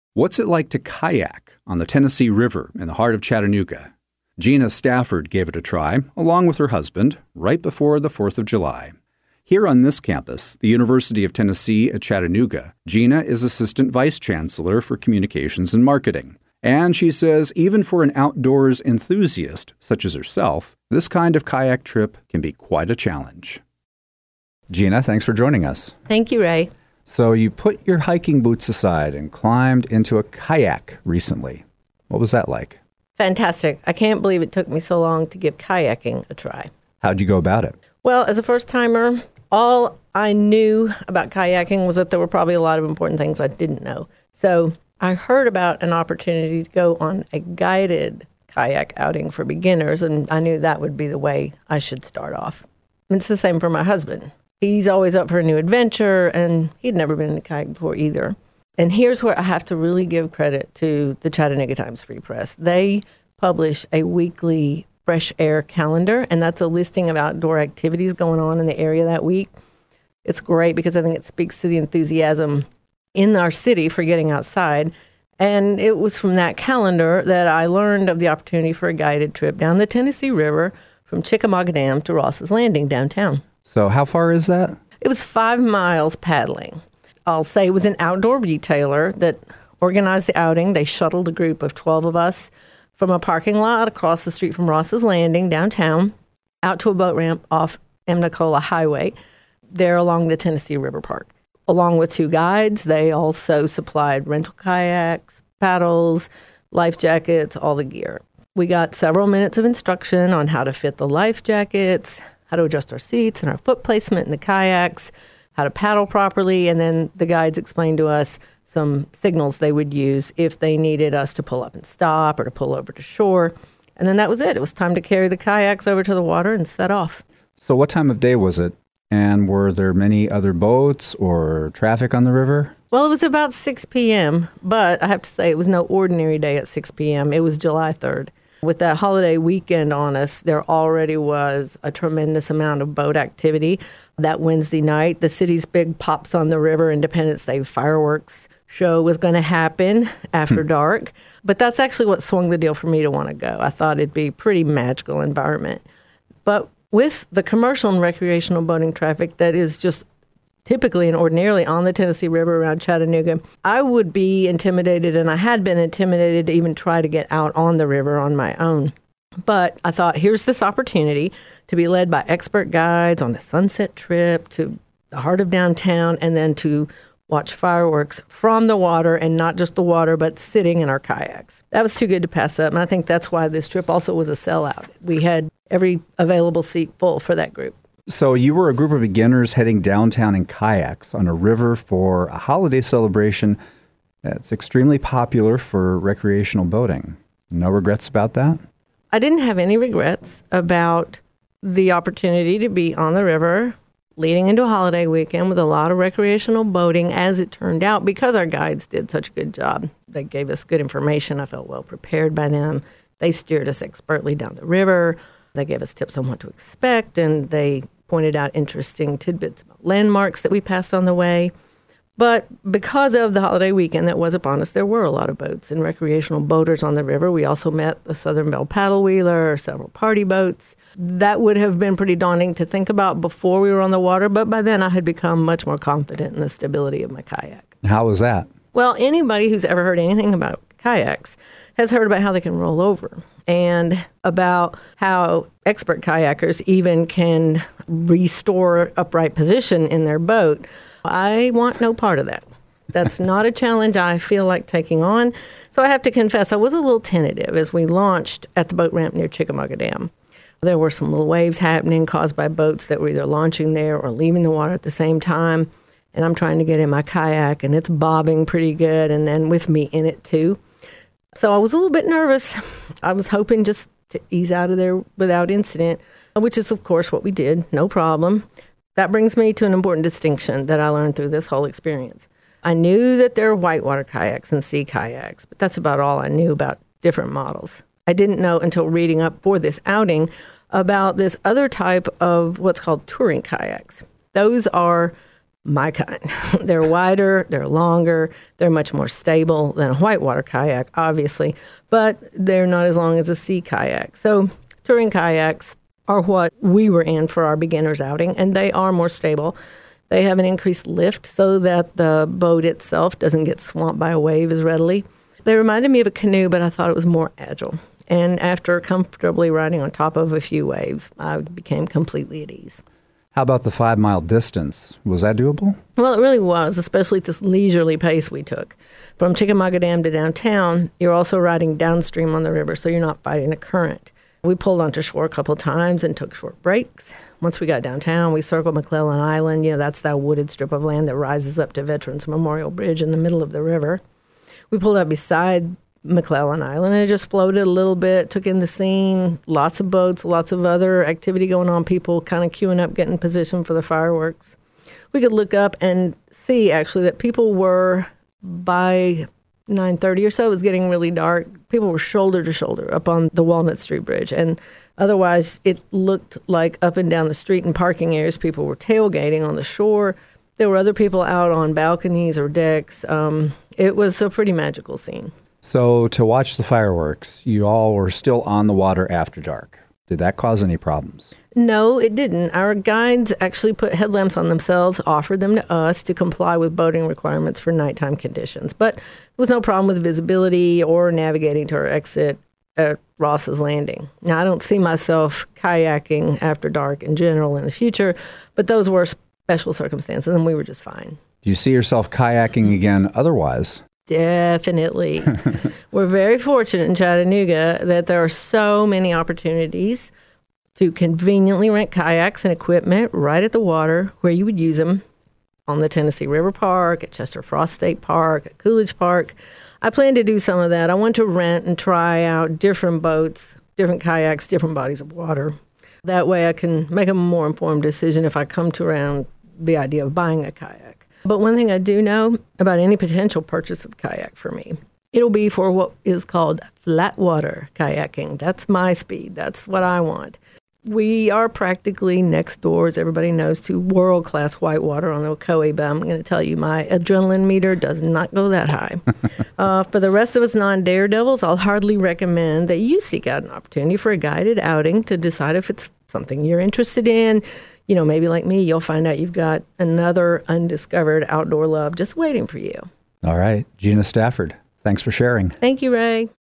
What's it like to kayak on the Tennessee River in the heart of Chattanooga? Gina Stafford gave it a try, along with her husband, right before the 4th of July. Here on this campus, the University of Tennessee at Chattanooga, Gina is Assistant Vice Chancellor for Communications and Marketing. And she says even for an outdoors enthusiast, such as herself, this kind of kayak trip can be quite a challenge. Gina, thanks for joining us. Thank you, Ray. So you put your hiking boots aside and climbed into a kayak recently. What was that like? Fantastic. I can't believe it took me so long to give kayaking a try. How'd you go about it? Well, as a first-timer, all I knew about kayaking was that there were probably a lot of important things I didn't know. So I heard about an opportunity to go on a guided kayak outing for beginners, and I knew that would be the way I should start off. And it's the same for my husband. He's always up for a new adventure, and he'd never been in a kayak before either. And here's where I have to really give credit to the Chattanooga Times Free Press. They publish a weekly fresh air calendar, and that's a listing of outdoor activities going on in the area that week. It's great because I think it speaks to the enthusiasm in our city for getting outside. And it was from that calendar that I learned of the opportunity for a guided trip down the Tennessee River from Chickamauga Dam to Ross's Landing downtown. So how far is that? It was 5 miles paddling. I'll say it was an outdoor retailer that organized the outing. They shuttled a group of 12 of us from a parking lot across the street from Ross's Landing downtown out to a boat ramp off Emnacola Highway there along the Tennessee River Park. Along with 2 guides, they also supplied rental kayaks, paddles, life jackets, all the gear. We got several minutes of instruction on how to fit the life jackets, how to adjust our seats and our foot placement in the kayaks, how to paddle properly, and then the guides explained to us some signals they would use if they needed us to pull up and stop or to pull over to shore. And then that was it. It was time to carry the kayaks over to the water and set off. So what time of day was it? And were there many other boats or traffic on the river? Well, it was about 6 p.m., but I have to say it was no ordinary day at 6 p.m. It was July 3rd. With that holiday weekend on us, there already was a tremendous amount of boat activity. That Wednesday night, the city's big Pops on the River Independence Day fireworks show was going to happen after dark. But that's actually what swung the deal for me to want to go. I thought it'd be a pretty magical environment. But with the commercial and recreational boating traffic that is just typically and ordinarily on the Tennessee River around Chattanooga, I would be intimidated, and I had been intimidated to even try to get out on the river on my own. But I thought, here's this opportunity to be led by expert guides on a sunset trip to the heart of downtown, and then to watch fireworks from the water, and not just the water, but sitting in our kayaks. That was too good to pass up, and I think that's why this trip also was a sellout. We had every available seat full for that group. So you were a group of beginners heading downtown in kayaks on a river for a holiday celebration that's extremely popular for recreational boating. No regrets about that? I didn't have any regrets about the opportunity to be on the river leading into a holiday weekend with a lot of recreational boating, as it turned out, because our guides did such a good job. They gave us good information. I felt well prepared by them. They steered us expertly down the river. They gave us tips on what to expect, and they pointed out interesting tidbits about landmarks that we passed on the way. But because of the holiday weekend that was upon us, there were a lot of boats and recreational boaters on the river. We also met the Southern Belle Paddle Wheeler, several party boats. That would have been pretty daunting to think about before we were on the water, but by then I had become much more confident in the stability of my kayak. How was that? Well, anybody who's ever heard anything about kayaks has heard about how they can roll over, and about how expert kayakers even can restore upright position in their boat. I want no part of that. That's not a challenge I feel like taking on. So I have to confess, I was a little tentative as we launched at the boat ramp near Chickamauga Dam. There were some little waves happening caused by boats that were either launching there or leaving the water at the same time. And I'm trying to get in my kayak, and it's bobbing pretty good, and then with me in it too. So I was a little bit nervous. I was hoping just to ease out of there without incident, which is, of course, what we did. No problem. That brings me to an important distinction that I learned through this whole experience. I knew that there are whitewater kayaks and sea kayaks, but that's about all I knew about different models. I didn't know until reading up for this outing about this other type of what's called touring kayaks. Those are my kind. They're wider, they're longer, they're much more stable than a whitewater kayak, obviously, but they're not as long as a sea kayak. So touring kayaks are what we were in for our beginner's outing, and they are more stable. They have an increased lift so that the boat itself doesn't get swamped by a wave as readily. They reminded me of a canoe, but I thought it was more agile. And after comfortably riding on top of a few waves, I became completely at ease. How about the 5-mile distance? Was that doable? Well, it really was, especially at this leisurely pace we took. From Chickamauga Dam to downtown, you're also riding downstream on the river, so you're not fighting the current. We pulled onto shore a couple of times and took short breaks. Once we got downtown, we circled McClellan Island. That's that wooded strip of land that rises up to Veterans Memorial Bridge in the middle of the river. We pulled up beside McClellan Island, and it just floated a little bit, took in the scene, lots of boats, lots of other activity going on, people kind of queuing up, getting in position for the fireworks. We could look up and see, actually, that people were, by 9:30 or so, it was getting really dark, people were shoulder to shoulder up on the Walnut Street Bridge, and otherwise it looked like up and down the street in parking areas, people were tailgating on the shore. There were other people out on balconies or decks. It was a pretty magical scene. So to watch the fireworks, you all were still on the water after dark. Did that cause any problems? No, it didn't. Our guides actually put headlamps on themselves, offered them to us to comply with boating requirements for nighttime conditions. But there was no problem with visibility or navigating to our exit at Ross's Landing. Now, I don't see myself kayaking after dark in general in the future, but those were special circumstances, and we were just fine. Do you see yourself kayaking again otherwise? Definitely. We're very fortunate in Chattanooga that there are so many opportunities to conveniently rent kayaks and equipment right at the water where you would use them on the Tennessee River Park, at Chester Frost State Park, at Coolidge Park. I plan to do some of that. I want to rent and try out different boats, different kayaks, different bodies of water. That way I can make a more informed decision if I come to around the idea of buying a kayak. But one thing I do know about any potential purchase of kayak for me, it'll be for what is called flat water kayaking. That's my speed. That's what I want. We are practically next door, as everybody knows, to world-class whitewater on the Ocoee, but I'm going to tell you, my adrenaline meter does not go that high. For the rest of us non-daredevils, I'll hardly recommend that you seek out an opportunity for a guided outing to decide if it's something you're interested in. Maybe like me, you'll find out you've got another undiscovered outdoor love just waiting for you. All right. Gina Stafford, thanks for sharing. Thank you, Ray.